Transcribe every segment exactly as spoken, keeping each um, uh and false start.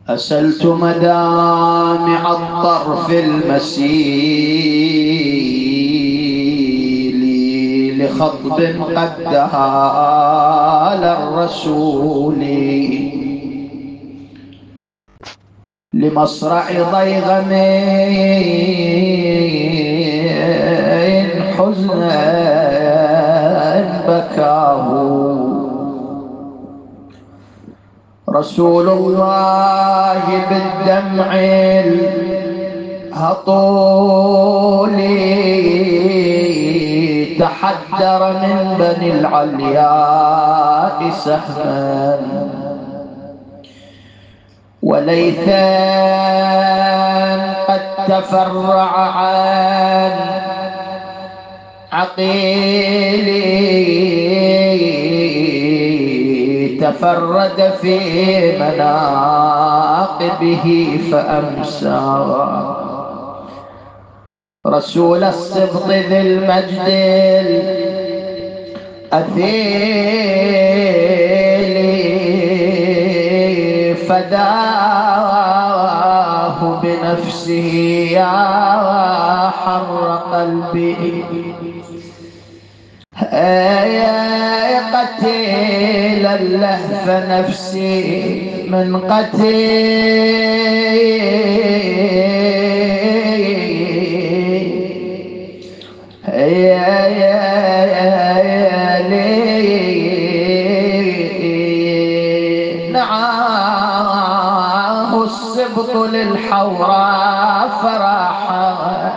أسلت مدامع الطرف المسيل لخطب قدها للرسول لمصرع ضيغم حزنا بكاه رسول الله بالدمع الهطول تحدر من بني العلياء سهما وليثا قد تفرع عن عقيلي تفرد في مناقبه فأمسى رسول الصبط ذي المجد الأثيل فداه بنفسه يا حر قلبي يا قتيل اللهف نفسي من قتيل يا يا يا لي نعاه السبط للحوراء فراحت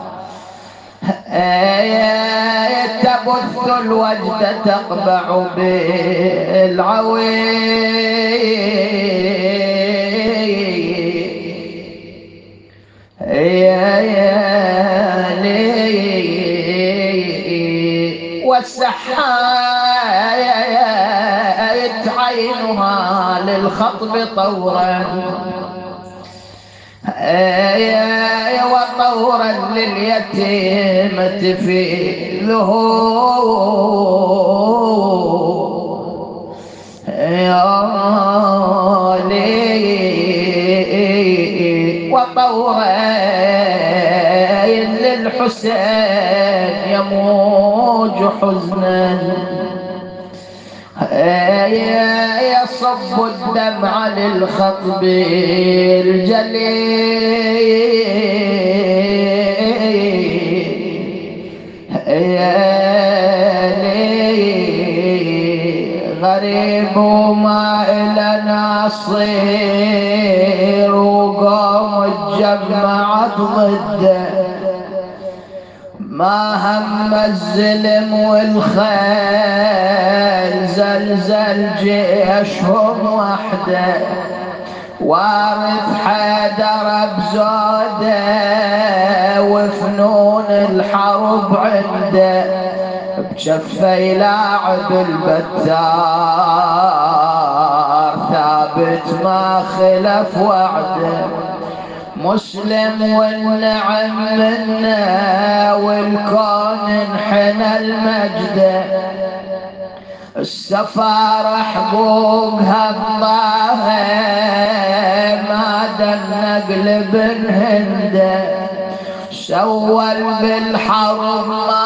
تبث الوجد تقبع بالعوي يا يا لي والسحايت عينها للخطب طورا يا وطورا لليتيمة في ذهول يا لي وطورا للحسين يموج حزنا يصب الدمع للخطب الجليل غريب ما إلى نصير وقوم اتجمعت ضده ما هم الزلم والخيل زلزل جيشهم وحده وارث حيدر بزوده وفنون الحرب عنده بجفه يلاعب البتار ثابت ما خلف وعده مسلم والنعم منا والكون انحنى المجد السفارة حقوقها بضاها ما دنقل بالهند سول بالحرب ما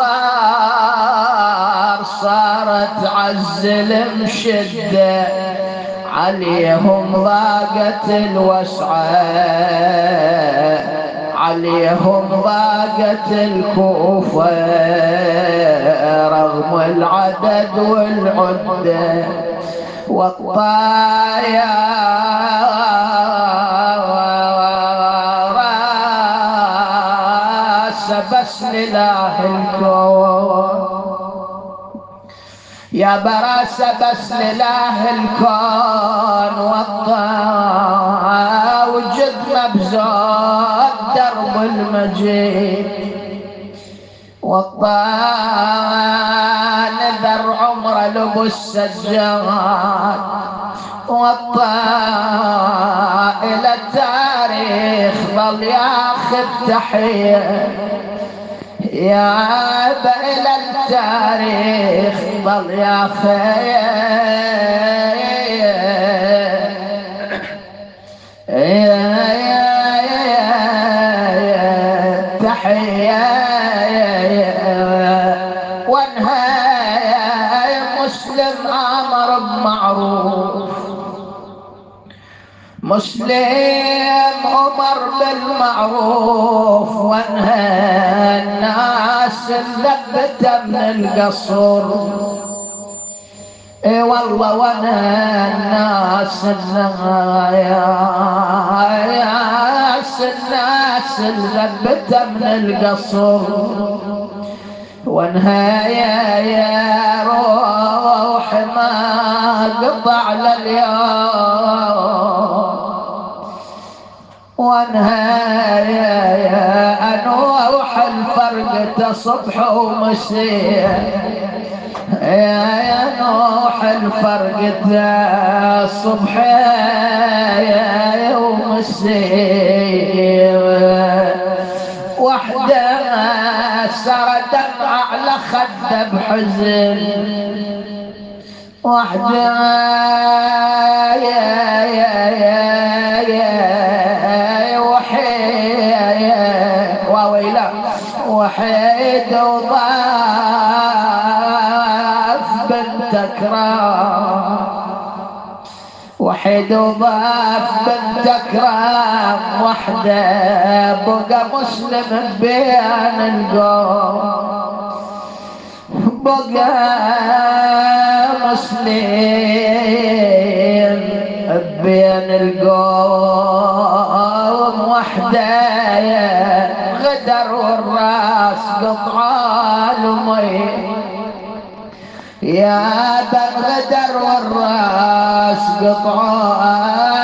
صار صارت عزل مشده عليهم ضاقت الوسعة عليهم ضاقت الكوفة رغم العدد والعدة والطيار بس لله الكون يا براسة بس لله الكون والطا وجد مبزود درب المجيد والطا نذر عمره لبس سجاد والطا إلى التاريخ ظل ياخذ تحية يا إلى التاريخ ظل يا خير مسلم أمر بالمعروف وانهى الناس اللبته من القصر. اي والله وانهى الناس الناس الناس اللبته من القصر. وانهى يا يا روح ما قطع لليوم. وانهى يا يا انوح الفرقة صبح ومسيء. يا يا نوح الفرقة صبح يا يوم السيء. وحده سرت على خده بحزن. وحده يا يا يا يا وحيد وويلا وحيد وضاف بنت كرام. وحيد وضاف بنت كرام. وحده بقى مسلم بين القوم. بقى مسلم بين القوم. وحده غدر والراس قطع المي. يا بالغدر والراس قطع